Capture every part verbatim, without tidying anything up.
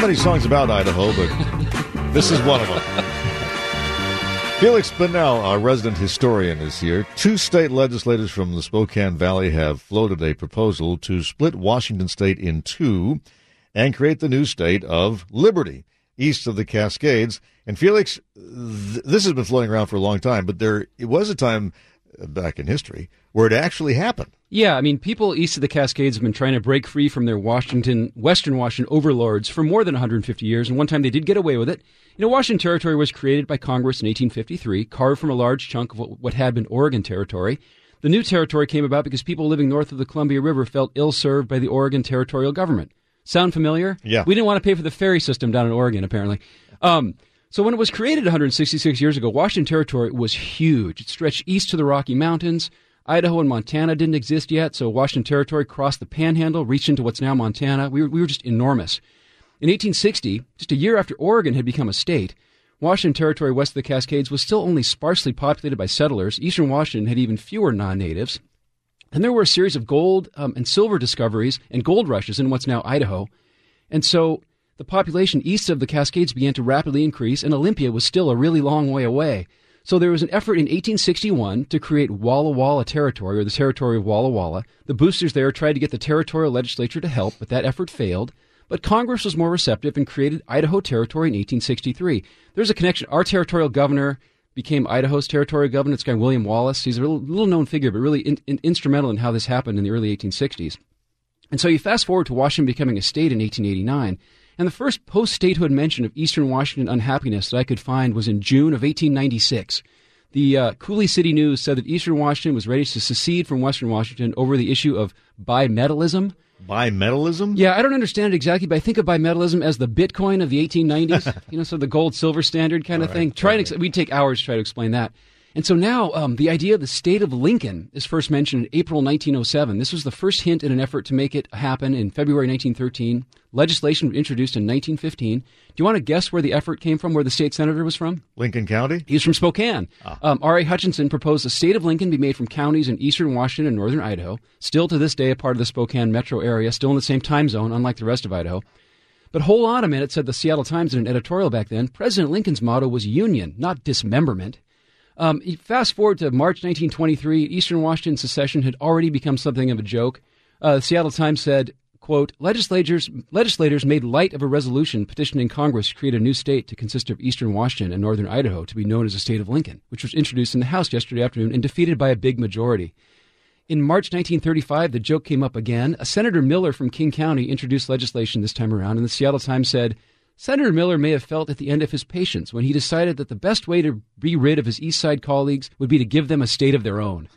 many songs about Idaho, but this is one of them. Felix Bunnell, our resident historian, is here. Two state legislators from the Spokane Valley have floated a proposal to split Washington state in two and create the new state of Liberty, east of the Cascades. And Felix, th- this has been floating around for a long time, but there it was a time back in history where it actually happened. Yeah, I mean, people east of the Cascades have been trying to break free from their Washington, Western Washington overlords for more than one hundred fifty years, and one time they did get away with it. You know, Washington Territory was created by Congress in eighteen fifty-three, carved from a large chunk of what, what had been Oregon Territory. The new territory came about because people living north of the Columbia River felt ill-served by the Oregon territorial government. Sound familiar? Yeah. We didn't want to pay for the ferry system down in Oregon, apparently. Um, so when it was created one hundred sixty-six years ago, Washington Territory was huge. It stretched east to the Rocky Mountains. Idaho and Montana didn't exist yet, so Washington Territory crossed the Panhandle, reached into what's now Montana. We were, we were just enormous. In eighteen sixty, just a year after Oregon had become a state, Washington Territory west of the Cascades was still only sparsely populated by settlers. Eastern Washington had even fewer non-natives. And there were a series of gold um, and silver discoveries and gold rushes in what's now Idaho. And so the population east of the Cascades began to rapidly increase, and Olympia was still a really long way away. So there was an effort in eighteen sixty-one to create Walla Walla Territory, or the territory of Walla Walla. The boosters there tried to get the territorial legislature to help, but that effort failed. But Congress was more receptive and created Idaho Territory in eighteen sixty-three. There's a connection. Our territorial governor became Idaho's territorial governor. It's guy William Wallace. He's a little, little known figure, but really in, in, instrumental in how this happened in the early eighteen sixties. And so you fast forward to Washington becoming a state in eighteen eighty-nine, and the first post-statehood mention of Eastern Washington unhappiness that I could find was in June of eighteen ninety-six. The uh, Coulee City News said that Eastern Washington was ready to secede from Western Washington over the issue of bimetallism. Bimetallism? Yeah, I don't understand it exactly, but I think of bimetallism as the Bitcoin of the eighteen nineties. You know, so the gold-silver standard kind of right, thing. Try right. and ex- we'd take hours to try to explain that. And so now um, the idea of the state of Lincoln is first mentioned in April nineteen oh seven. This was the first hint in an effort to make it happen in February nineteen thirteen. Legislation was introduced in nineteen fifteen. Do you want to guess where the effort came from, where the state senator was from? Lincoln County? He was from Spokane. Ah. Um, R A Hutchinson proposed the state of Lincoln be made from counties in eastern Washington and northern Idaho, still to this day a part of the Spokane metro area, still in the same time zone, unlike the rest of Idaho. But hold on a minute, said the Seattle Times in an editorial back then, President Lincoln's motto was union, not dismemberment. Um, fast forward to March nineteen twenty-three, Eastern Washington secession had already become something of a joke. Uh, the Seattle Times said, quote, legislators, legislators made light of a resolution petitioning Congress to create a new state to consist of Eastern Washington and Northern Idaho to be known as the state of Lincoln, which was introduced in the House yesterday afternoon and defeated by a big majority. In March nineteen thirty-five, the joke came up again. A Senator Miller from King County introduced legislation this time around, and the Seattle Times said, Senator Miller may have felt at the end of his patience when he decided that the best way to be rid of his East Side colleagues would be to give them a state of their own.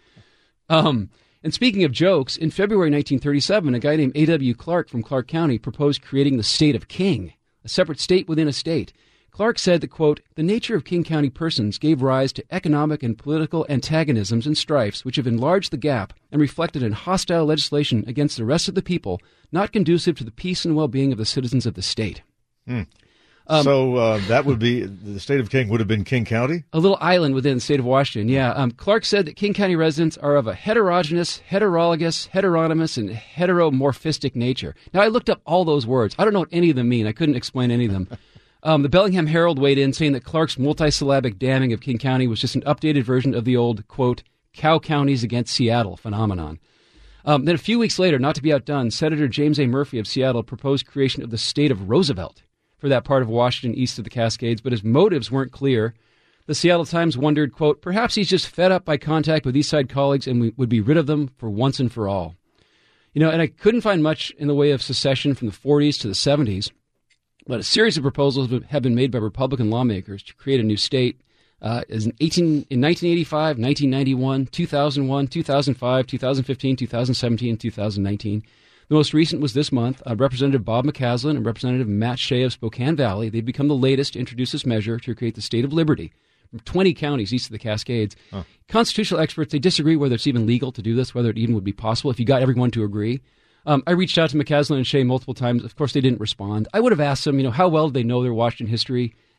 Um, and speaking of jokes, in February nineteen thirty-seven, a guy named A W Clark from Clark County proposed creating the state of King, a separate state within a state. Clark said that, quote, the nature of King County persons gave rise to economic and political antagonisms and strifes which have enlarged the gap and reflected in hostile legislation against the rest of the people, not conducive to the peace and well-being of the citizens of the state. Hmm. Um, so uh, that would be, the state of King would have been King County? A little island within the state of Washington, yeah. Um, Clark said that King County residents are of a heterogeneous, heterologous, heteronymous, and heteromorphistic nature. Now, I looked up all those words. I don't know what any of them mean. I couldn't explain any of them. Um, the Bellingham Herald weighed in, saying that Clark's multisyllabic damning of King County was just an updated version of the old, quote, cow counties against Seattle phenomenon. Um, then a few weeks later, not to be outdone, Senator James A. Murphy of Seattle proposed creation of the state of Roosevelt for that part of Washington east of the Cascades, but his motives weren't clear. The Seattle Times wondered, quote, perhaps he's just fed up by contact with East Side colleagues and we would be rid of them for once and for all. You know, and I couldn't find much in the way of secession from the forties to the seventies, but a series of proposals have been made by Republican lawmakers to create a new state uh, in, eighteen, in nineteen eighty-five, nineteen ninety-one, two thousand one, two thousand five, two thousand fifteen, two thousand seventeen, and two thousand nineteen. The most recent was this month. Uh, Representative Bob McCaslin and Representative Matt Shea of Spokane Valley, they've become the latest to introduce this measure to create the state of liberty from twenty counties east of the Cascades. Huh. Constitutional experts, they disagree whether it's even legal to do this, whether it even would be possible if you got everyone to agree. Um, I reached out to McCaslin and Shea multiple times. Of course, they didn't respond. I would have asked them, you know, how well do they know their Washington history?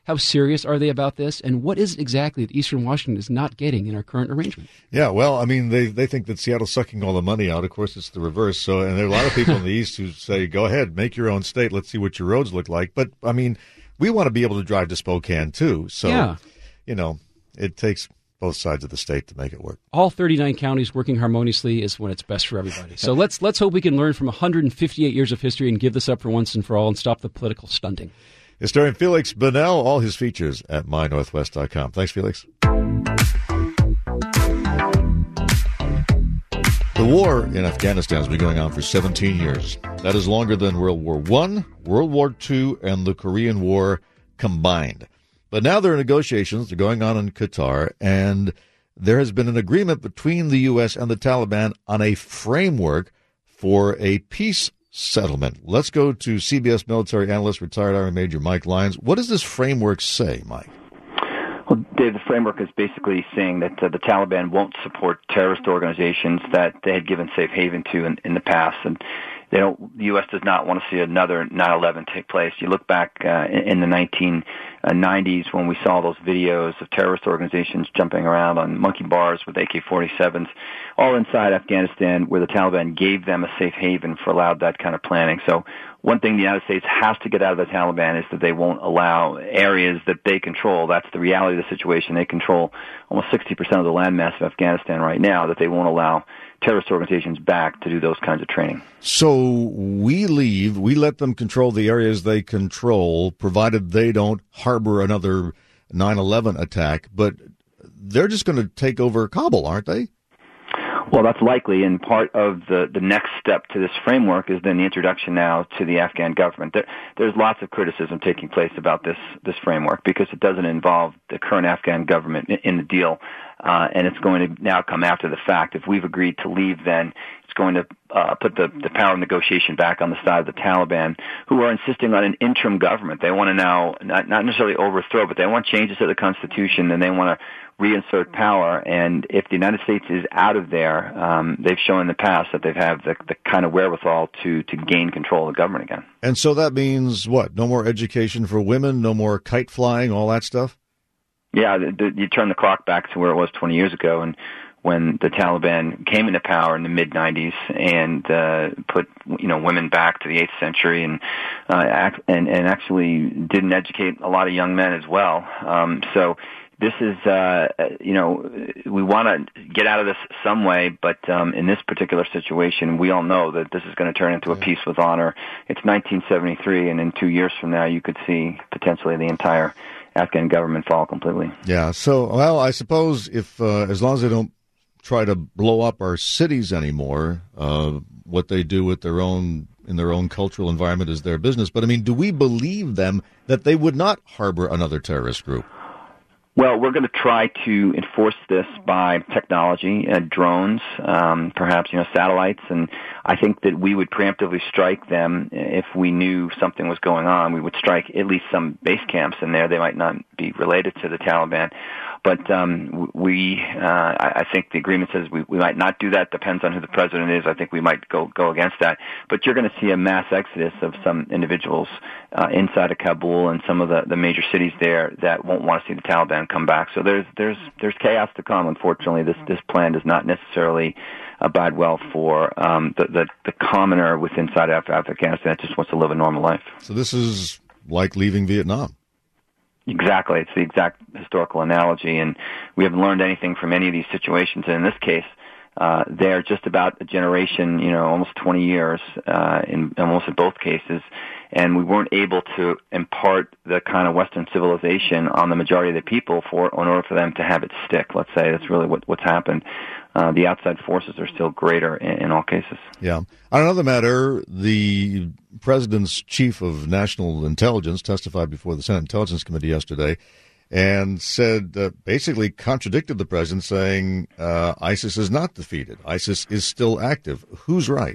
How serious are they about this? And what is it exactly that Eastern Washington is not getting in our current arrangement? Yeah, well, I mean, they they think that Seattle's sucking all the money out. Of course, it's the reverse. So, and there are a lot of people in the East who say, go ahead, make your own state. Let's see what your roads look like. But, I mean, we want to be able to drive to Spokane, too. So, yeah. you know, it takes both sides of the state to make it work. All thirty-nine counties working harmoniously is when it's best for everybody. So let's let's hope we can learn from one hundred fifty-eight years of history and give this up for once and for all and stop the political stunting. Historian Felix Bunnell, all his features at my northwest dot com. Thanks, Felix. The war in Afghanistan has been going on for seventeen years. That is longer than World War One, World War Two, and the Korean War combined. But now there are negotiations. They're going on in Qatar, and there has been an agreement between the U S and the Taliban on a framework for a peace settlement. Let's go to C B S military analyst, retired Army Major Mike Lyons. What does this framework say, Mike? Well, Dave, the framework is basically saying that uh, the Taliban won't support terrorist organizations that they had given safe haven to in, in the past, and they don't. The U S does not want to see another nine eleven take place. You look back uh, in, in the nineteen nineties when we saw those videos of terrorist organizations jumping around on monkey bars with A K forty-sevens, all inside Afghanistan, where the Taliban gave them a safe haven for allowed that kind of planning. So one thing the United States has to get out of the Taliban is that they won't allow areas that they control. That's the reality of the situation. They control almost sixty percent of the landmass of Afghanistan right now, that they won't allow terrorist organizations back to do those kinds of training. So we leave, we let them control the areas they control, provided they don't harbor another nine eleven attack, but they're just going to take over Kabul, aren't they? Well, that's likely, and part of the, the next step to this framework is then the introduction now to the Afghan government. There, there's lots of criticism taking place about this, this framework because it doesn't involve the current Afghan government in, in the deal, uh, and it's going to now come after the fact. If we've agreed to leave, then it's going to uh, put the, the power of negotiation back on the side of the Taliban, who are insisting on an interim government. They want to now not, not necessarily overthrow, but they want changes to the Constitution, and they want to reinsert power. And if the United States is out of there, um, they've shown in the past that they have the, the kind of wherewithal to, to gain control of the government again. And so that means what? No more education for women, no more kite flying, all that stuff? Yeah, the, the, you turn the clock back to where it was twenty years ago, and when the Taliban came into power in the mid nineties and uh, put you know women back to the eighth century and uh, act, and and actually didn't educate a lot of young men as well. Um, so this is uh, you know we want to get out of this some way, but um, in this particular situation, we all know that this is going to turn into a peace with honor. It's nineteen seventy-three, and in two years from now, you could see potentially the entire Afghan government fall completely. Yeah. So, well, I suppose if uh, as long as they don't try to blow up our cities anymore, uh, what they do with their own in their own cultural environment is their business. But I mean, do we believe them that they would not harbor another terrorist group? Well, we're going to try to enforce this by technology, uh, drones, um, perhaps, you know, satellites. And I think that we would preemptively strike them if we knew something was going on. We would strike at least some base camps in there. They might not be related to the Taliban. But um, we, uh, I think the agreement says we, we might not do that. Depends on who the president is. I think we might go go against that. But you're going to see a mass exodus of some individuals uh, inside of Kabul and some of the, the major cities there that won't want to see the Taliban come back. So there's there's there's chaos to come. Unfortunately, this this plan does not necessarily abide well for um, the, the the commoner within inside of Afghanistan that just wants to live a normal life. So this is like leaving Vietnam. Exactly. It's the exact historical analogy, and we haven't learned anything from any of these situations. And in this case, uh, they're just about a generation, you know, almost twenty years uh, in almost in both cases, and we weren't able to impart the kind of Western civilization on the majority of the people for in order for them to have it stick. Let's say that's really what, what's happened. Uh, the outside forces are still greater in, in all cases. Yeah. On another matter, the president's chief of national intelligence testified before the Senate Intelligence Committee yesterday and said, uh, basically contradicted the president, saying uh, ISIS is not defeated. ISIS is still active. Who's right?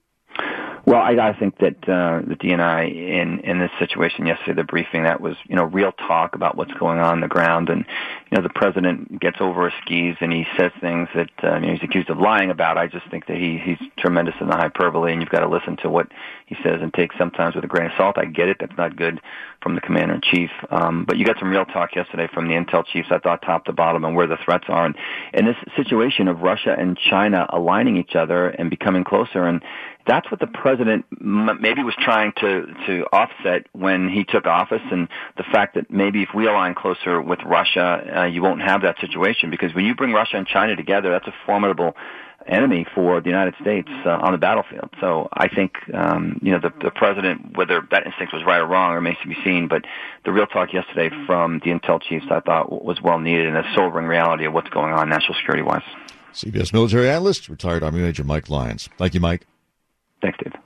Well, I, I think that uh, the D N I in, in this situation yesterday, the briefing, that was, you know, real talk about what's going on on the ground. And, you you know, the president gets over his skis and he says things that uh, you know, he's accused of lying about. I just think that he he's tremendous in the hyperbole, and you've got to listen to what he says and take sometimes with a grain of salt. I get it; that's not good from the commander in chief. Um, but you got some real talk yesterday from the intel chiefs, I thought, top to bottom, and where the threats are, and in this situation of Russia and China aligning each other and becoming closer. And that's what the president maybe was trying to, to offset when he took office, and the fact that maybe if we align closer with Russia, uh, you won't have that situation, because when you bring Russia and China together, that's a formidable enemy for the United States uh, on the battlefield. So I think, um, you know, the, the president, whether that instinct was right or wrong remains to be seen, but the real talk yesterday from the intel chiefs I thought was well needed and a sobering reality of what's going on national security-wise. C B S military analyst, retired Army Major Mike Lyons. Thank you, Mike. Thanks, Dave.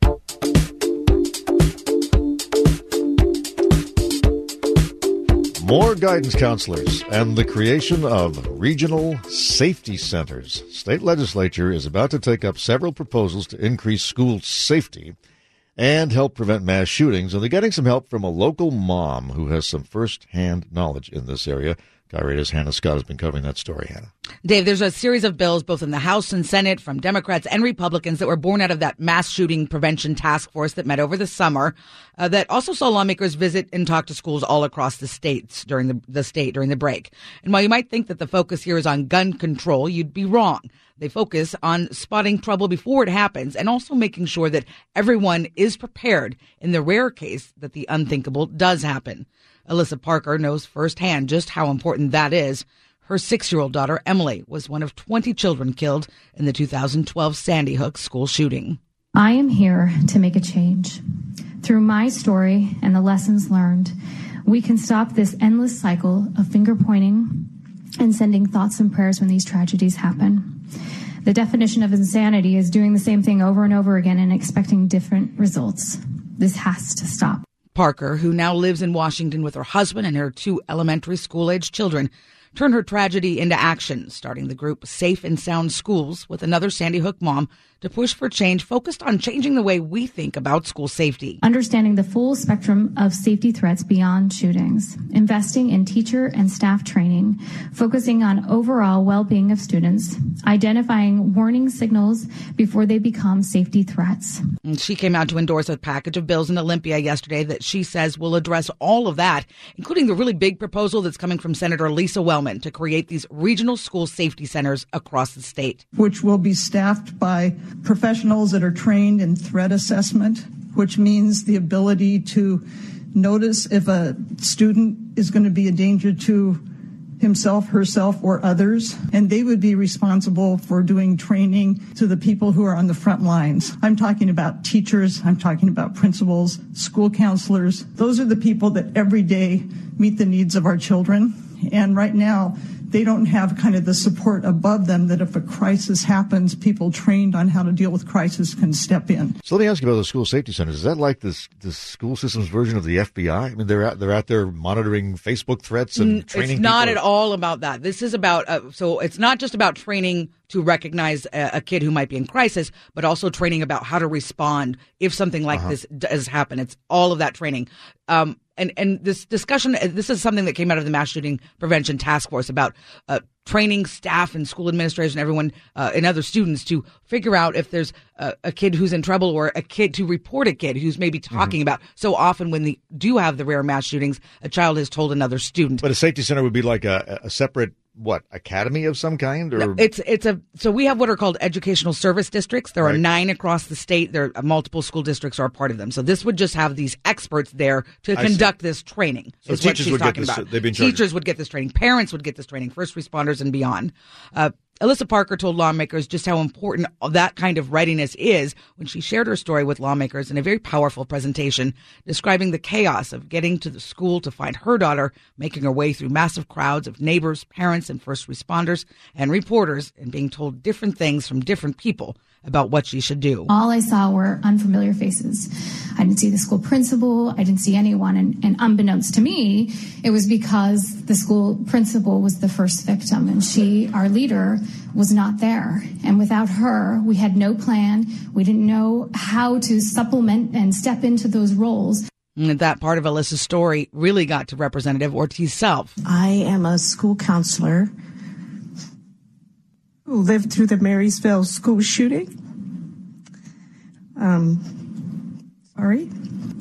More guidance counselors and the creation of regional safety centers. State legislature is about to take up several proposals to increase school safety and help prevent mass shootings. And they're getting some help from a local mom who has some first-hand knowledge in this area. Guy Radio's Hannah Scott has been covering that story, Hannah. Dave, there's a series of bills both in the House and Senate from Democrats and Republicans that were born out of that mass shooting prevention task force that met over the summer uh, that also saw lawmakers visit and talk to schools all across the states during the, the state during the break. And while you might think that the focus here is on gun control, you'd be wrong. They focus on spotting trouble before it happens and also making sure that everyone is prepared in the rare case that the unthinkable does happen. Alyssa Parker knows firsthand just how important that is. Her six-year-old daughter, Emily, was one of twenty children killed in the two thousand twelve Sandy Hook school shooting. I am here to make a change. Through my story and the lessons learned, we can stop this endless cycle of finger-pointing and sending thoughts and prayers when these tragedies happen. The definition of insanity is doing the same thing over and over again and expecting different results. This has to stop. Parker, who now lives in Washington with her husband and her two elementary school-aged children, turned her tragedy into action, starting the group Safe and Sound Schools with another Sandy Hook mom to push for change focused on changing the way we think about school safety. Understanding the full spectrum of safety threats beyond shootings, investing in teacher and staff training, focusing on overall well-being of students, identifying warning signals before they become safety threats. And she came out to endorse a package of bills in Olympia yesterday that she says will address all of that, including the really big proposal that's coming from Senator Lisa Wellman to create these regional school safety centers across the state, which will be staffed by professionals that are trained in threat assessment, which means the ability to notice if a student is going to be a danger to himself, herself, or others, and they would be responsible for doing training to the people who are on the front lines. I'm talking about teachers, I'm talking about principals, school counselors. Those are the people that every day meet the needs of our children, and right now, they don't have kind of the support above them that if a crisis happens, people trained on how to deal with crisis can step in. So let me ask you about the school safety centers. Is that like this the school system's version of the F B I? I mean, they're out, they're out there monitoring Facebook threats and training It's not people. At all about that. This is about, uh, so it's not just about training to recognize a, a kid who might be in crisis, but also training about how to respond if something like uh-huh. this does happen. It's all of that training. Um, And and this discussion, this is something that came out of the Mass Shooting Prevention Task Force about uh, training staff and school administrators and everyone uh, and other students to figure out if there's a, a kid who's in trouble or a kid to report a kid who's maybe talking mm-hmm. about. So often when they do have the rare mass shootings, a child has told another student. But a safety center would be like a, a separate, what, academy of some kind? Or no, it's it's a so we have what are called educational service districts. There right. are nine across the state. There are multiple school districts are a part of them. So this would just have these experts there to I conduct see. this training. So is teachers what she's would talking get this, about. They've been teachers would get this training. Parents would get this training. First responders and beyond. Uh, Alyssa Parker told lawmakers just how important that kind of readiness is when she shared her story with lawmakers in a very powerful presentation describing the chaos of getting to the school to find her daughter making her way through massive crowds of neighbors, parents, and first responders and reporters and being told different things from different people about what she should do. All I saw were unfamiliar faces. I didn't see the school principal. I didn't see anyone. And, and unbeknownst to me, it was because the school principal was the first victim and she, our leader, was not there. And without her, we had no plan. We didn't know how to supplement and step into those roles. And that part of Alyssa's story really got to Representative Ortiz Self. I am a school counselor who lived through the Marysville school shooting. Um, sorry.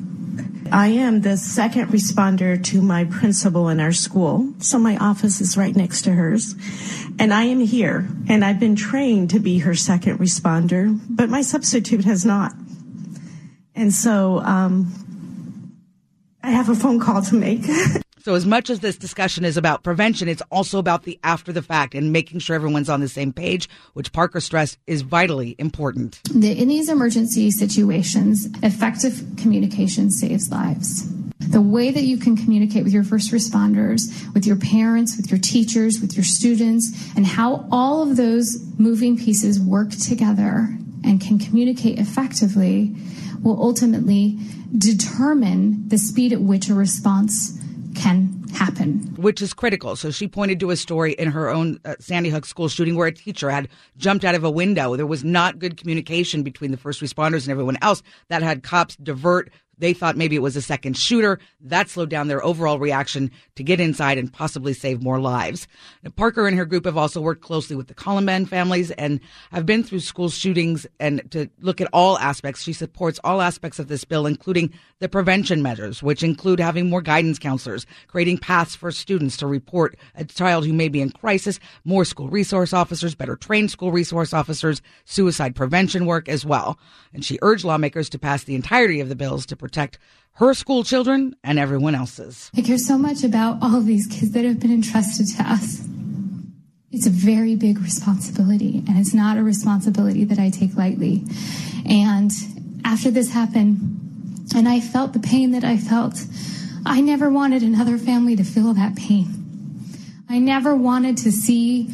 I am the second responder to my principal in our school, so my office is right next to hers. And I am here, and I've been trained to be her second responder, but my substitute has not. And so um, I have a phone call to make. So as much as this discussion is about prevention, it's also about the after the fact and making sure everyone's on the same page, which Parker stressed is vitally important. The, in these emergency situations, effective communication saves lives. The way that you can communicate with your first responders, with your parents, with your teachers, with your students, and how all of those moving pieces work together and can communicate effectively will ultimately determine the speed at which a response can happen. Which is critical. So she pointed to a story in her own uh, Sandy Hook school shooting where a teacher had jumped out of a window. There was not good communication between the first responders and everyone else. That had cops divert. They thought maybe it was a second shooter. That slowed down their overall reaction to get inside and possibly save more lives. Now, Parker and her group have also worked closely with the Columbine families and have been through school shootings and to look at all aspects. She supports all aspects of this bill, including the prevention measures, which include having more guidance counselors, creating paths for students to report a child who may be in crisis, more school resource officers, better trained school resource officers, suicide prevention work as well. And she urged lawmakers to pass the entirety of the bills to protect her school children and everyone else's. I care so much about all of these kids that have been entrusted to us. It's a very big responsibility, and it's not a responsibility that I take lightly. And after this happened, and I felt the pain that I felt, I never wanted another family to feel that pain. I never wanted to see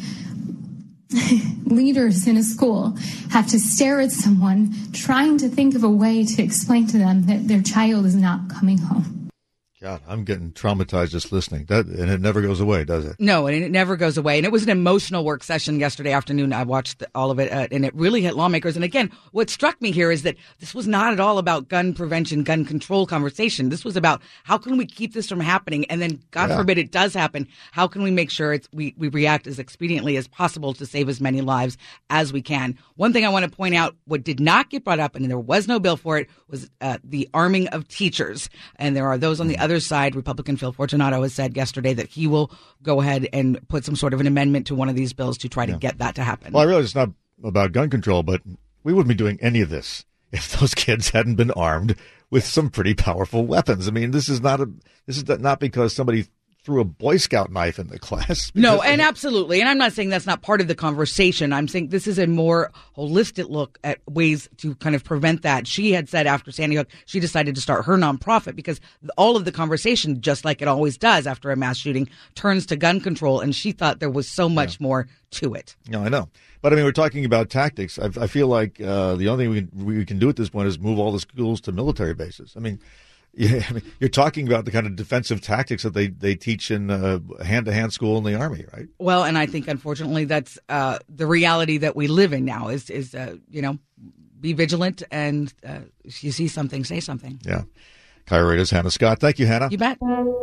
leaders in a school have to stare at someone trying to think of a way to explain to them that their child is not coming home. God, I'm getting traumatized just listening. That, and it never goes away, does it? No, and it never goes away. And it was an emotional work session yesterday afternoon. I watched the, all of it, uh, and it really hit lawmakers. And again, what struck me here is that this was not at all about gun prevention, gun control conversation. This was about how can we keep this from happening? And then, God yeah. forbid it does happen, how can we make sure it's, we, we react as expediently as possible to save as many lives as we can? One thing I want to point out, what did not get brought up, and there was no bill for it, was uh, the arming of teachers. And there are those on the other side. Republican Phil Fortunato has said yesterday that he will go ahead and put some sort of an amendment to one of these bills to try to yeah. get that to happen. Well, I realize it's not about gun control, but we wouldn't be doing any of this if those kids hadn't been armed with some pretty powerful weapons. I mean, this is not a this is not because somebody threw a Boy Scout knife in the class. No, and absolutely. And I'm not saying that's not part of the conversation. I'm saying this is a more holistic look at ways to kind of prevent that. She had said after Sandy Hook, she decided to start her nonprofit because all of the conversation, just like it always does after a mass shooting, turns to gun control. And she thought there was so much yeah. more to it. No, I know. But I mean, we're talking about tactics. I, I feel like uh, the only thing we can, we can do at this point is move all the schools to military bases. I mean, Yeah, I mean, you're talking about the kind of defensive tactics that they, they teach in uh, hand-to-hand school in the Army, right? Well, and I think, unfortunately, that's uh, the reality that we live in now is, is uh, you know, be vigilant, and uh, if you see something, say something. Yeah. Kyra's Hannah Scott. Thank you, Hannah. You bet.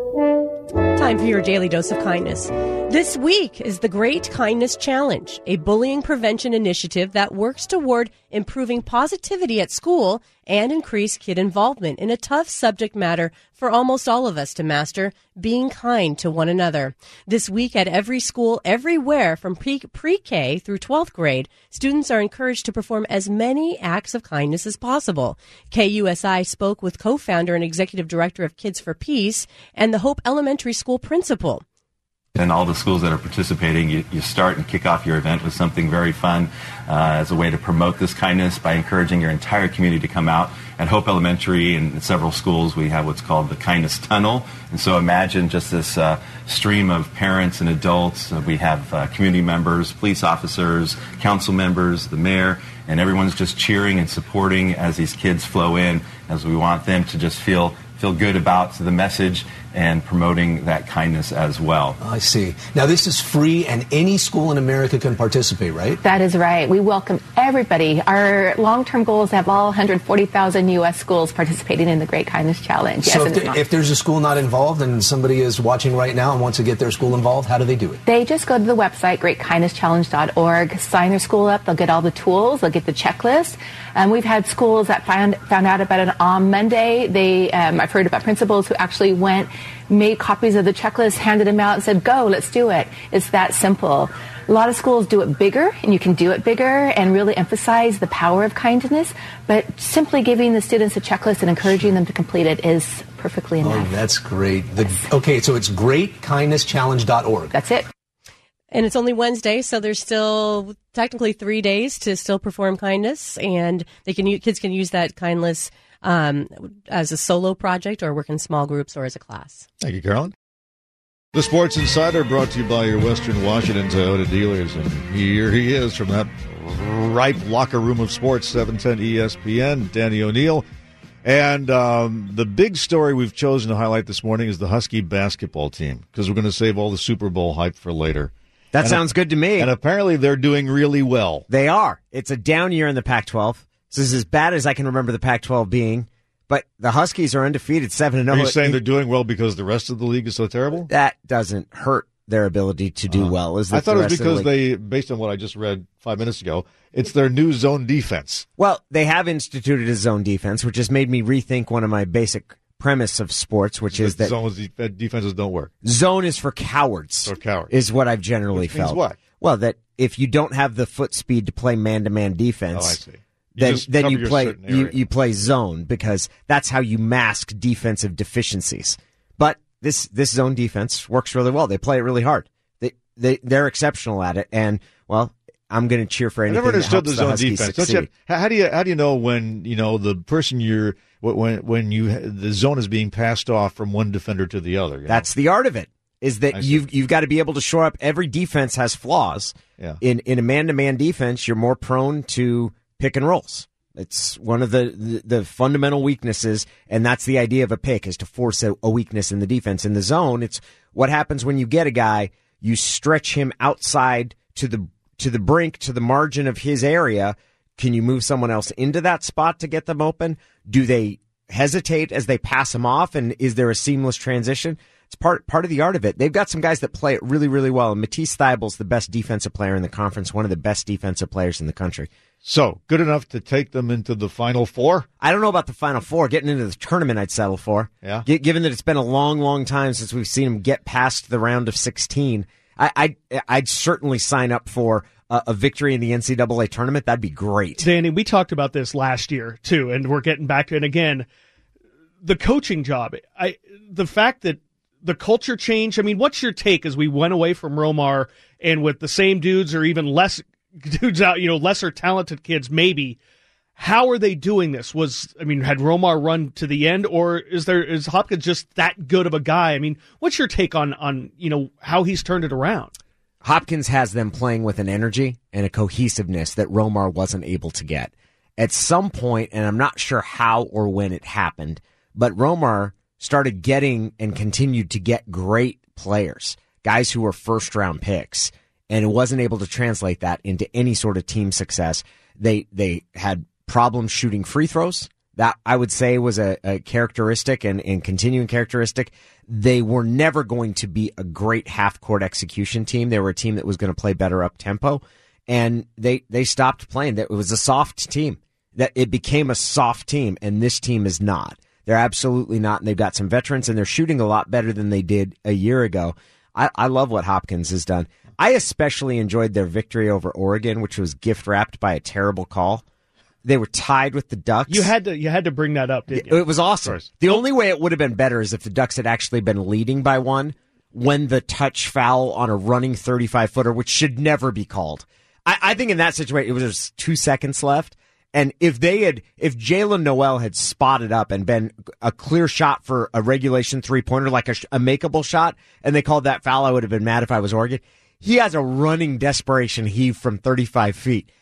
Time for your daily dose of kindness. This week is the Great Kindness Challenge, a bullying prevention initiative that works toward improving positivity at school and increase kid involvement in a tough subject matter for almost all of us to master, being kind to one another. This week at every school everywhere from pre- pre-K through twelfth grade, students are encouraged to perform as many acts of kindness as possible. K U S I spoke with co-founder and executive director of Kids for Peace and the Hope Elementary School principal. And all the schools that are participating, you, you start and kick off your event with something very fun uh, as a way to promote this kindness by encouraging your entire community to come out. At Hope Elementary and several schools, we have what's called the Kindness Tunnel. And so imagine just this uh, stream of parents and adults. Uh, we have uh, community members, police officers, council members, the mayor, and everyone's just cheering and supporting as these kids flow in, as we want them to just feel feel good about the message and promoting that kindness as well. I see. Now, this is free, and any school in America can participate, right? That is right. We welcome everybody. Our long-term goal is to have all one hundred forty thousand U S schools participating in the Great Kindness Challenge. So yes, if, there, if there's a school not involved and somebody is watching right now and wants to get their school involved, how do they do it? They just go to the website, great kindness challenge dot org, sign their school up. They'll get all the tools. They'll get the checklist. Um, we've had schools that found, found out about it on Monday. They, um, I've heard about principals who actually went, made copies of the checklist, handed them out, and said, go, let's do it. It's that simple. A lot of schools do it bigger, and you can do it bigger and really emphasize the power of kindness. But simply giving the students a checklist and encouraging them to complete it is perfectly enough. Oh, that's great. The, okay, so it's great kindness challenge dot org. That's it. And it's only Wednesday, so there's still technically three days to still perform kindness, and they can kids can use that kindness um, as a solo project or work in small groups or as a class. Thank you, Carolyn. The Sports Insider brought to you by your Western Washington Toyota dealers, and here he is from that ripe locker room of sports, seven ten E S P N, Danny O'Neill. And um, the big story we've chosen to highlight this morning is the Husky basketball team, because we're going to save all the Super Bowl hype for later. That and sounds a, good to me. And apparently they're doing really well. They are. It's a down year in the Pac twelve. This is as bad as I can remember the Pac twelve being. But the Huskies are undefeated, seven and oh. Are you saying they're doing well because the rest of the league is so terrible? That doesn't hurt their ability to do uh, well. Is I thought the it was rest of because the they, based on what I just read five minutes ago, it's their new zone defense. Well, they have instituted a zone defense, which has made me rethink one of my basic premise of sports, which is that zones, defenses don't work. Zone is for cowards. For cowards. Is what I've generally which means felt. What? Well, that if you don't have the foot speed to play man-to-man defense, oh, I see. You then then you play you, you play zone, because that's how you mask defensive deficiencies. But this this zone defense works really well. They play it really hard. They they they're exceptional at it, and well, I'm going to cheer for anything. I never understood that the helps zone the defense. Don't you have, how do you how do you know when you know the person you're when when you the zone is being passed off from one defender to the other? You That's know? the art of it. Is that you've you've got to be able to shore up. Every defense has flaws. Yeah. In in a man to man defense, you're more prone to pick and rolls. It's one of the, the, the fundamental weaknesses, and that's the idea of a pick, is to force a, a weakness in the defense. In the zone, it's what happens when you get a guy, you stretch him outside to the to the brink, to the margin of his area. Can you move someone else into that spot to get them open? Do they hesitate as they pass him off, and is there a seamless transition? It's part part of the art of it. They've got some guys that play it really, really well. And Matisse Thybulle's the best defensive player in the conference, one of the best defensive players in the country. So, good enough to take them into the Final Four? I don't know about the Final Four. Getting into the tournament, I'd settle for. Yeah. G- given that it's been a long, long time since we've seen them get past the round of sixteen, I, I'd, I'd certainly sign up for a, a victory in the N C double A tournament. That'd be great. Danny, we talked about this last year, too, and we're getting back. And again, the coaching job, I the fact that the culture change, I mean, what's your take as we went away from Romar and with the same dudes or even less dudes out, you know, lesser talented kids, maybe. How are they doing this? Was, I mean, had Romar run to the end, or is there, is Hopkins just that good of a guy? I mean, what's your take on, on, you know, how he's turned it around? Hopkins has them playing with an energy and a cohesiveness that Romar wasn't able to get. At some point, and I'm not sure how or when it happened, but Romar started getting and continued to get great players, guys who were first-round picks, and it wasn't able to translate that into any sort of team success. They they had problems shooting free throws. That, I would say, was a, a characteristic and, and continuing characteristic. They were never going to be a great half-court execution team. They were a team that was going to play better up-tempo, and they, they stopped playing. It was a soft team. That it became a soft team, and this team is not. They're absolutely not, and they've got some veterans, and they're shooting a lot better than they did a year ago. I, I love what Hopkins has done. I especially enjoyed their victory over Oregon, which was gift-wrapped by a terrible call. They were tied with the Ducks. You had to you had to bring that up, didn't you? It was awesome. The only way it would have been better is if the Ducks had actually been leading by one when the touch foul on a running thirty-five footer, which should never be called. I, I think in that situation, it was just two seconds left. And if they had, if Jalen Noel had spotted up and been a clear shot for a regulation three-pointer, like a, a makeable shot, and they called that foul, I would have been mad if I was Oregon. He has a running desperation heave from thirty-five feet,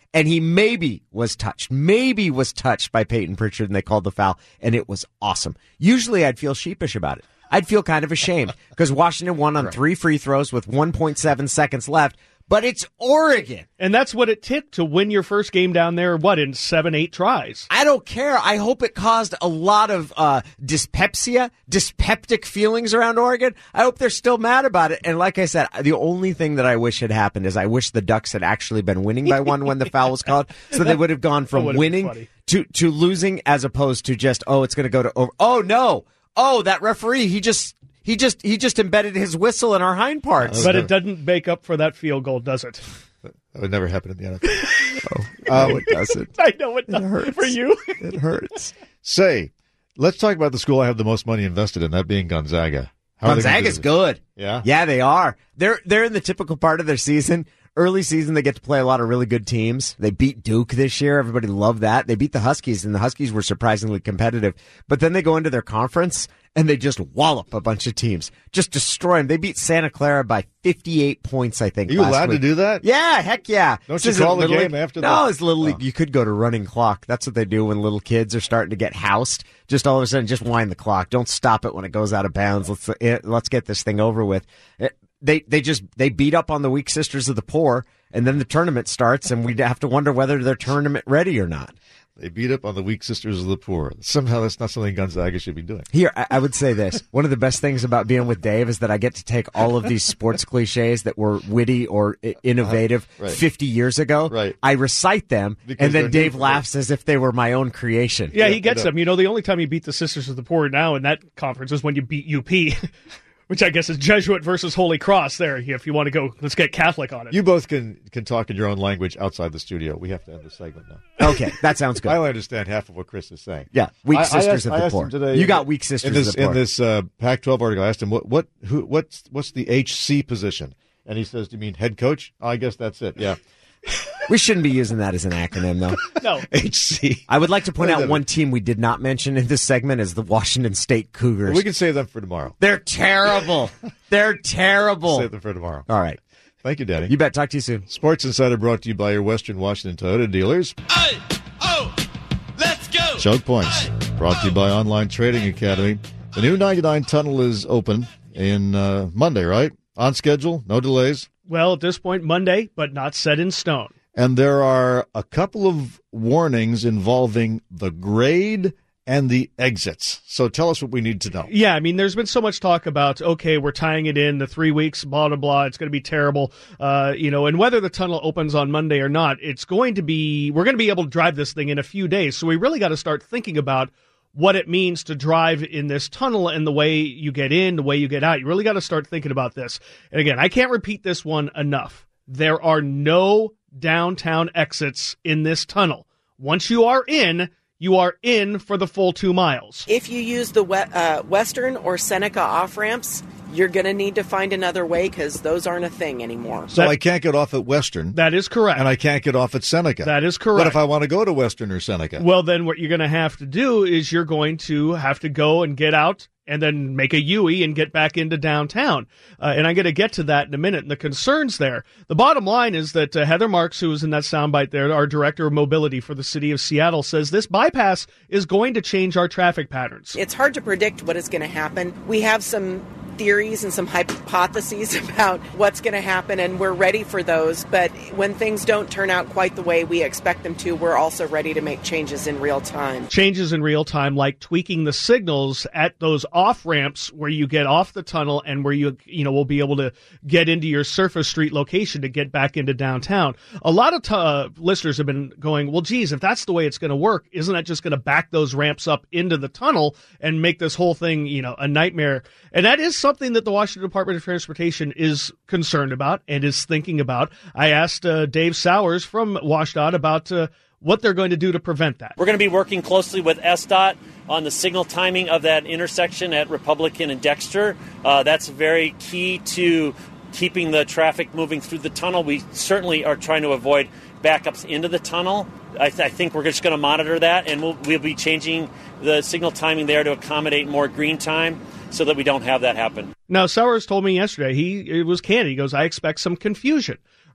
and he maybe was touched, maybe was touched by Peyton Pritchard, and they called the foul, and it was awesome. Usually I'd feel sheepish about it. I'd feel kind of ashamed because Washington won on right. three free throws with one point seven seconds left. But it's Oregon. And that's what it took to win your first game down there, what, in seven, eight tries? I don't care. I hope it caused a lot of uh, dyspepsia, dyspeptic feelings around Oregon. I hope they're still mad about it. And like I said, the only thing that I wish had happened is I wish the Ducks had actually been winning by one when the foul was called. So they would have gone from winning to, to losing as opposed to just, oh, it's going to go to over. Oh, no. Oh, that referee, he just... He just he just embedded his whistle in our hind parts. But it doesn't make up for that field goal, does it? That would never happen in the N F L. oh, um, no, it doesn't. I know it, it hurts. For you. It hurts. Say, let's talk about the school I have the most money invested in, that being Gonzaga. How Gonzaga's good. Yeah? Yeah, they are. They're they're in the typical part of their season. Early season, they get to play a lot of really good teams. They beat Duke this year. Everybody loved that. They beat the Huskies, and the Huskies were surprisingly competitive. But then they go into their conference, and they just wallop a bunch of teams. Just destroy them. They beat Santa Clara by fifty-eight points, I think, Are you last allowed week. to do that? Yeah, heck yeah. Don't This you call isn't the Little game League. after No, the... it's Little League. Oh. You could go to running clock. That's what they do when little kids are starting to get housed. Just all of a sudden, just wind the clock. Don't stop it when it goes out of bounds. Let's let's get this thing over with. They they just they beat up on the weak sisters of the poor, and then the tournament starts, and we have to wonder whether they're tournament ready or not. They beat up on the weak sisters of the poor. Somehow that's not something Gonzaga should be doing. Here, I, I would say this. One of the best things about being with Dave is that I get to take all of these sports cliches that were witty or I- innovative uh, right. fifty years ago. Right. I recite them, Because and then they're Dave new. laughs as if they were my own creation. Yeah, Yeah, he gets I know. them. You know, the only time you beat the Sisters of the Poor now in that conference is when you beat U P, which I guess is Jesuit versus Holy Cross there, if you want to go, let's get Catholic on it. You both can, can talk in your own language outside the studio. We have to end the segment now. Okay, that sounds good. I only understand half of what Chris is saying. Yeah, weak I- I sisters asked- of I the asked poor. him today- You got weak sisters in this, of the poor. In this uh, Pac twelve article, I asked him, what, what, who, what's, what's the H C position? And he says, do you mean head coach? Oh, I guess that's it, yeah. We shouldn't be using that as an acronym, though. No. H C. I would like to point What is out that? one team we did not mention in this segment is the Washington State Cougars. Well, we can save them for tomorrow. They're terrible. They're terrible. Save them for tomorrow. All right. Thank you, Danny. You bet. Talk to you soon. Sports Insider brought to you by your Western Washington Toyota dealers. Hey, oh, let's go. Choke Points, brought to you by Online Trading Academy. The new ninety-nine tunnel is open in uh, Monday, right? On schedule, no delays. Well, at this point, Monday, but not set in stone. And there are a couple of warnings involving the grade and the exits. So tell us what we need to know. Yeah, I mean, there's been so much talk about, okay, we're tying it in, the three weeks, blah, blah, blah, it's going to be terrible, uh, you know, and whether the tunnel opens on Monday or not, it's going to be, we're going to be able to drive this thing in a few days. So we really got to start thinking about what it means to drive in this tunnel and the way you get in, the way you get out. You really got to start thinking about this. And again, I can't repeat this one enough. There are no downtown exits in this tunnel. Once you are in, you are in for the full two miles. If you use the we- uh, Western or Seneca off-ramps, you're going to need to find another way because those aren't a thing anymore. So That- I can't get off at Western. That is correct. And I can't get off at Seneca. That is correct. What if I want to go to Western or Seneca? Well, then what you're going to have to do is you're going to have to go and get out and then make a U-E and get back into downtown. Uh, and I'm going to get to that in a minute and the concerns there. The bottom line is that uh, Heather Marks, who was in that soundbite there, our director of mobility for the city of Seattle, says this bypass is going to change our traffic patterns. It's hard to predict what is going to happen. We have some theories and some hypotheses about what's going to happen, and we're ready for those. But when things don't turn out quite the way we expect them to, we're also ready to make changes in real time. Changes in real time, like tweaking the signals at those off ramps where you get off the tunnel and where you you know will be able to get into your surface street location to get back into downtown. A lot of t- uh, listeners have been going, well, geez, if that's the way it's going to work, isn't that just going to back those ramps up into the tunnel and make this whole thing, you know, a nightmare? And that is something that the Washington Department of Transportation is concerned about and is thinking about. I asked uh, Dave Sowers from WashDOT about uh, what they're going to do to prevent that. We're going to be working closely with S DOT on the signal timing of that intersection at Republican and Dexter. Uh, that's very key to keeping the traffic moving through the tunnel. We certainly are trying to avoid backups into the tunnel. I, th- I think we're just going to monitor that, and we'll, we'll be changing the signal timing there to accommodate more green time so that we don't have that happen. Now, Sowers told me yesterday, he it was candid. He goes, I expect some confusion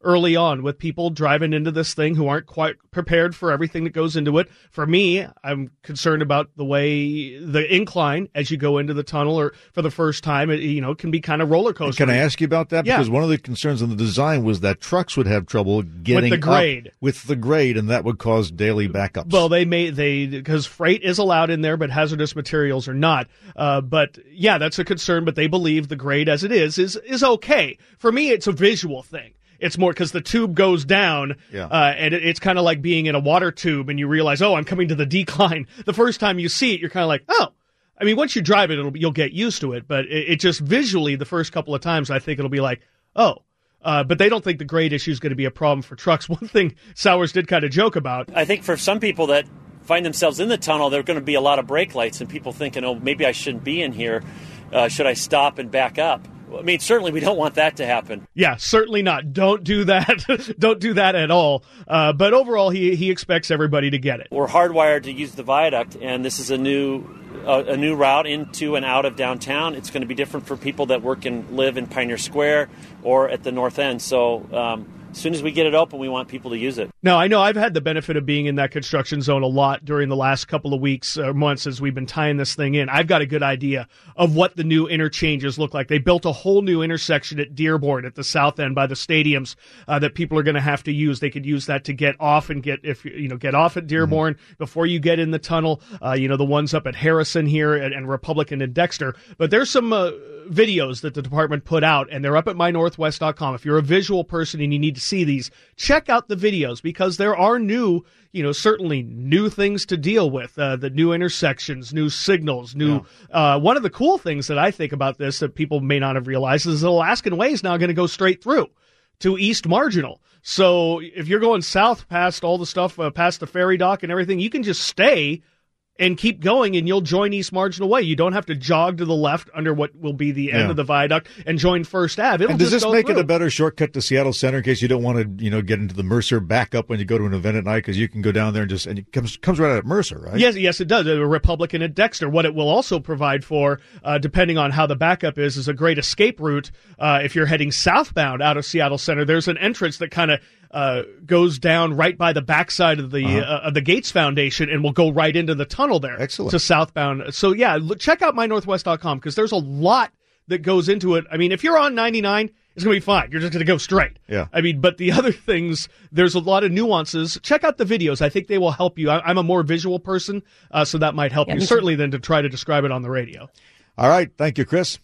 early on with people driving into this thing who aren't quite prepared for everything that goes into it. For me, I'm concerned about the way the incline as you go into the tunnel or for the first time, it, you know, can be kind of roller coaster. Can I ask you about that? Yeah. Because one of the concerns in the design was that trucks would have trouble getting with the grade. up with the grade, and that would cause daily backups. Well, they may, they, because freight is allowed in there, but hazardous materials are not. Uh, but yeah, that's a concern, but they believe the grade as it is, is, is okay. For me, it's a visual thing. It's more because the tube goes down, yeah. uh, and it, it's kind of like being in a water tube, and you realize, oh, I'm coming to the decline. The first time you see it, you're kind of like, oh. I mean, once you drive it, it'll, you'll get used to it, but it, it just visually, the first couple of times, I think it'll be like, oh. Uh, but they don't think the grade issue is going to be a problem for trucks. One thing Sowers did kind of joke about. I think for some people that find themselves in the tunnel, there are going to be a lot of brake lights, and people thinking, oh, maybe I shouldn't be in here. Uh, should I stop and back up? I mean, certainly we don't want that to happen. Yeah, certainly not. Don't do that. Don't do that at all. Uh, but overall, he he expects everybody to get it. We're hardwired to use the viaduct, and this is a new uh, a new route into and out of downtown. It's going to be different for people that work and live in Pioneer Square or at the north end. So um, as soon as we get it open, we want people to use it. Now, I know I've had the benefit of being in that construction zone a lot during the last couple of weeks or months as we've been tying this thing in. I've got a good idea of what the new interchanges look like. They built a whole new intersection at Dearborn at the south end by the stadiums uh, that people are going to have to use. They could use that to get off and get if you know get off at Dearborn mm-hmm. before you get in the tunnel. Uh, you know the ones up at Harrison here and, and Republican and Dexter. But there's some uh, videos that the department put out, and they're up at my northwest dot com. If you're a visual person and you need to see these, check out the videos because there are new, you know, certainly new things to deal with, uh, the new intersections, new signals, new, yeah. uh, one of the cool things that I think about this that people may not have realized is that Alaskan Way is now going to go straight through to East Marginal. So if you're going south past all the stuff, uh, past the ferry dock and everything, you can just stay and keep going, and you'll join East Marginal Way. You don't have to jog to the left under what will be the end yeah. of the viaduct and join First Ave. It'll and does just this go make through. it a better shortcut to Seattle Center in case you don't want to, you know, get into the Mercer back up when you go to an event at night? Because you can go down there and just and it comes comes right out at Mercer, right? Yes, yes, it does. A Republican at Dexter. What it will also provide for, uh, depending on how the backup is, is a great escape route. Uh, if you're heading southbound out of Seattle Center, there's an entrance that kind of Uh, goes down right by the backside of the uh-huh. uh, of the Gates Foundation and will go right into the tunnel there. Excellent. To southbound. So yeah, look, check out my northwest dot com because there's a lot that goes into it. I mean, if you're on ninety-nine, it's going to be fine. You're just going to go straight. Yeah. I mean, but the other things, there's a lot of nuances. Check out the videos. I think they will help you. I, I'm a more visual person, uh, so that might help yeah, you, me certainly too. than to try to describe it on the radio. All right. Thank you, Chris.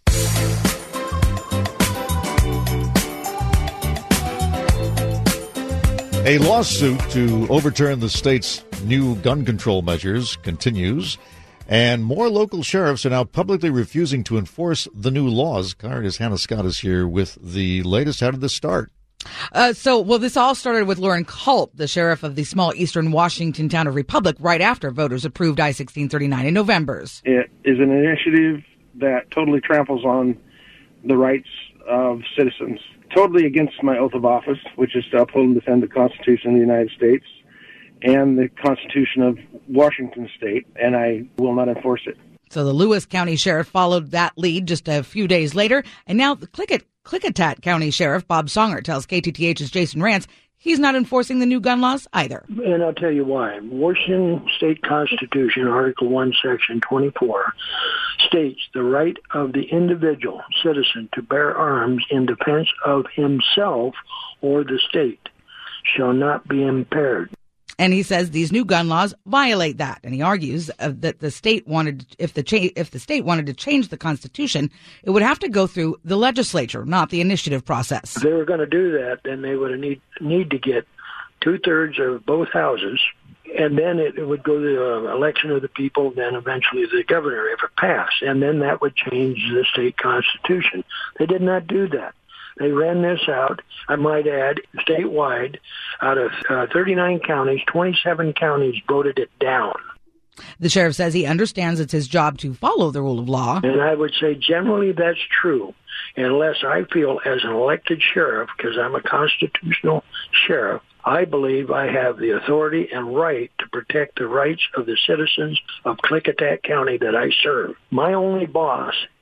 A lawsuit to overturn the state's new gun control measures continues, and more local sheriffs are now publicly refusing to enforce the new laws. Congress Hannah Scott is here with the latest. How did this start? Uh, so, well, this all started with Lauren Culp, the sheriff of the small eastern Washington town of Republic, right after voters approved I sixteen thirty-nine in November's. It is an initiative that totally tramples on the rights of citizens. Totally against my oath of office, which is to uphold and defend the Constitution of the United States and the Constitution of Washington State, and I will not enforce it. So the Lewis County Sheriff followed that lead just a few days later, and now the Clickitat, Clickitat County Sheriff Bob Songer tells K T T H's Jason Rance he's not enforcing the new gun laws either. And I'll tell you why. Washington State Constitution, Article one, Section twenty-four, states the right of the individual citizen to bear arms in defense of himself or the state shall not be impaired. And he says these new gun laws violate that. And he argues uh, that the state wanted, if the cha- if the state wanted to change the Constitution, it would have to go through the legislature, not the initiative process. If they were going to do that, then they would need need to get two thirds of both houses, and then it, it would go to the uh, election of the people, then eventually the governor if it passed, and then that would change the state constitution. They did not do that. They ran this out, I might add, statewide. Out of uh, thirty-nine counties, twenty-seven counties voted it down. The sheriff says he understands it's his job to follow the rule of law. And I would say generally that's true, unless I feel as an elected sheriff, because I'm a constitutional sheriff, I believe I have the authority and right to protect the rights of the citizens of Clickitat County that I serve. My only boss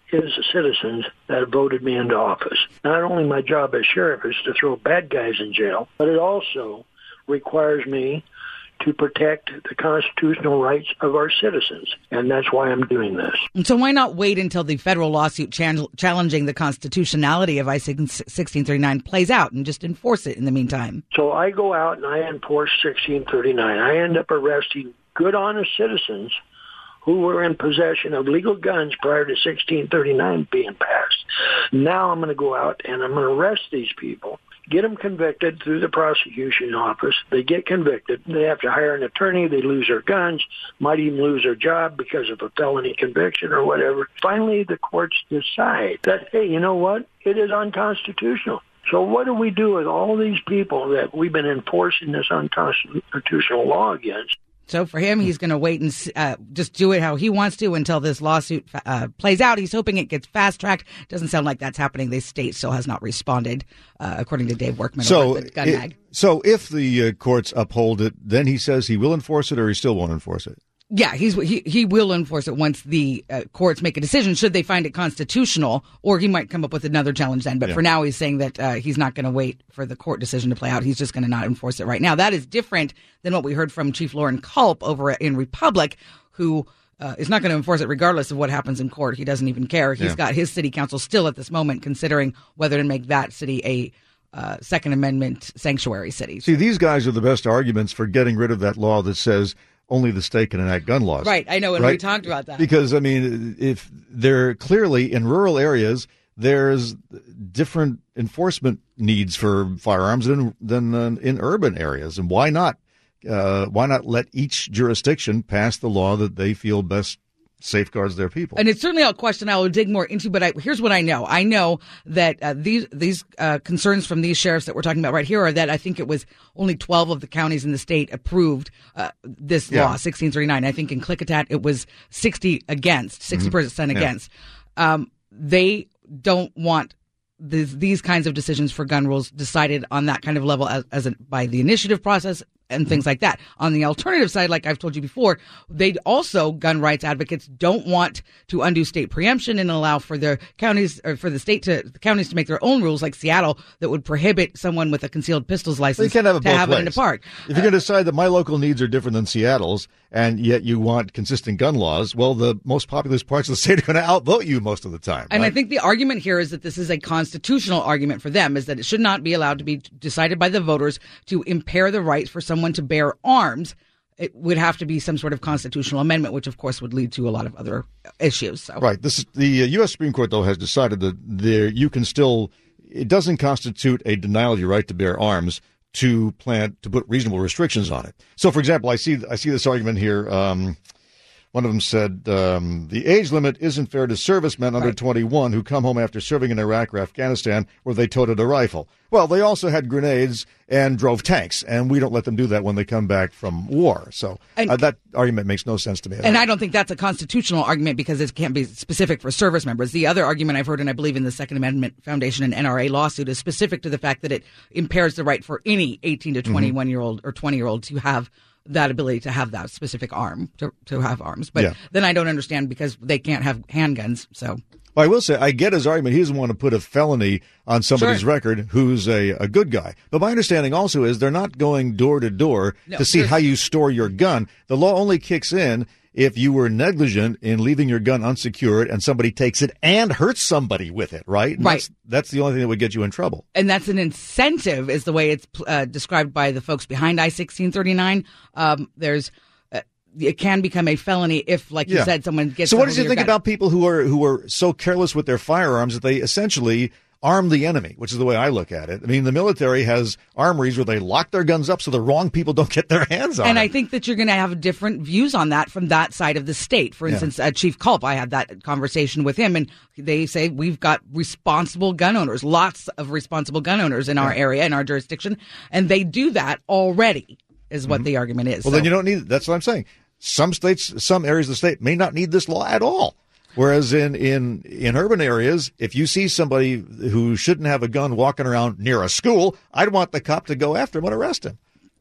is the citizens that voted me into office. Not only my job as sheriff is to throw bad guys in jail, but it also requires me to protect the constitutional rights of our citizens. And that's why I'm doing this. And so why not wait until the federal lawsuit chan- challenging the constitutionality of I sixteen thirty-nine plays out and just enforce it in the meantime? So I go out and I enforce sixteen thirty-nine. I end up arresting good, honest citizens who were in possession of legal guns prior to sixteen thirty-nine being passed. Now I'm going to go out and I'm going to arrest these people, get them convicted through the prosecution office. They get convicted. They have to hire an attorney. They lose their guns, might even lose their job because of a felony conviction or whatever. Finally, the courts decide that, hey, you know what? It is unconstitutional. So what do we do with all these people that we've been enforcing this unconstitutional law against? So for him, he's going to wait and uh, just do it how he wants to until this lawsuit uh, plays out. He's hoping it gets fast-tracked. Doesn't sound like that's happening. The state still has not responded, uh, according to Dave Workman so, over at the Gun Mag. So if the uh, courts uphold it, then he says he will enforce it or he still won't enforce it? Yeah, he's he he will enforce it once the uh, courts make a decision. Should they find it constitutional, or he might come up with another challenge then. But yeah. for now, he's saying that uh, he's not going to wait for the court decision to play out. He's just going to not enforce it right now. That is different than what we heard from Chief Lauren Culp over in Republic, who uh, is not going to enforce it regardless of what happens in court. He doesn't even care. He's yeah. got his city council still at this moment considering whether to make that city a uh, Second Amendment sanctuary city. See, these guys are the best arguments for getting rid of that law that says only the state can enact gun laws. Right, I know, and right? we talked about that. Because, I mean, if they're clearly in rural areas, there's different enforcement needs for firearms than, than uh, in urban areas. And why not? Uh, why not let each jurisdiction pass the law that they feel best safeguards their people? And it's certainly a question I will dig more into, but I, here's what I know. I know that uh, these these uh, concerns from these sheriffs that we're talking about right here are that I think it was only twelve of the counties in the state approved uh, this Yeah. law, sixteen thirty-nine. I think in Klickitat it was sixty against, sixty percent Mhm. Yeah. against. Um, they don't want these, these kinds of decisions for gun rules decided on that kind of level as, as a, by the initiative process and things like that. On the alternative side, like I've told you before, they also, gun rights advocates, don't want to undo state preemption and allow for the counties or for the state to the counties to make their own rules, like Seattle, that would prohibit someone with a concealed pistols license Well, you can't have it to both have ways. it in a park. If you're going to decide that my local needs are different than Seattle's, and yet you want consistent gun laws, well, the most populous parts of the state are going to outvote you most of the time. And right? I think the argument here is that this is a constitutional argument for them, is that it should not be allowed to be decided by the voters to impair the right for someone to bear arms. It would have to be some sort of constitutional amendment, which of course would lead to a lot of other issues. So. Right. This is, the uh, U S Supreme Court, though, has decided that there you can still, it doesn't constitute a denial of your right to bear arms to plan to put reasonable restrictions on it. So, for example, I see I see this argument here. Um, one of them said um, the age limit isn't fair to servicemen under Right. twenty-one who come home after serving in Iraq or Afghanistan where they toted a rifle. Well, they also had grenades and drove tanks, and we don't let them do that when they come back from war. So And- uh, that argument makes no sense to me at And all. I don't think that's a constitutional argument because it can't be specific for service members. The other argument I've heard, and I believe in the Second Amendment Foundation and N R A lawsuit, is specific to the fact that it impairs the right for any eighteen to twenty-one year old or twenty year old to have that ability to have that specific arm, to, to have arms. But Yeah. then I don't understand because they can't have handguns. So Well, I will say, I get his argument. He doesn't want to put a felony on somebody's Sure. record who's a, a good guy. But my understanding also is they're not going door to door No, to see there's- how you store your gun. The law only kicks in if you were negligent in leaving your gun unsecured and somebody takes it and hurts somebody with it, right? And Right. That's, that's the only thing that would get you in trouble. and that's an incentive, is the way it's uh, described by the folks behind I sixteen thirty-nine. Um, there's, uh, it can become a felony if, like you Yeah. said, someone gets. So what hold does of he your think gun. about people who are who are so careless with their firearms that they essentially arm the enemy, which is the way I look at it. I mean, the military has armories where they lock their guns up so the wrong people don't get their hands on And it. I think that you're going to have different views on that from that side of the state. For Yeah. instance, uh, Chief Culp, I had that conversation with him, and they say we've got responsible gun owners, lots of responsible gun owners in our Yeah. area, in our jurisdiction, and they do that already, is what the argument is. Well, So- then you don't need. That's what I'm saying. Some states, some areas of the state may not need this law at all. Whereas in, in, in urban areas, if you see somebody who shouldn't have a gun walking around near a school, I'd want the cop to go after him and arrest him.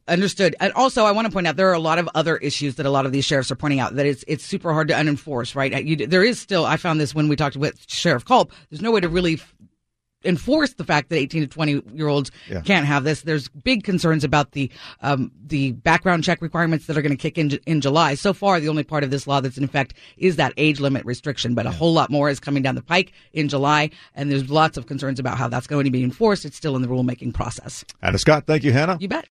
Understood. And also, I want to point out there are a lot of other issues that a lot of these sheriffs are pointing out, that it's it's super hard to unenforce, right? You, there is still, I found this when we talked with Sheriff Culp, there's no way to really f- enforce the fact that eighteen to twenty year olds Yeah. can't have this. There's big concerns about the um, the background check requirements that are going to kick in in July. So far, the only part of this law that's in effect is that age limit restriction, but a whole lot more is coming down the pike in July, and there's lots of concerns about how that's going to be enforced. It's still in the rulemaking process. Hannah Scott, thank you, Hannah. You bet.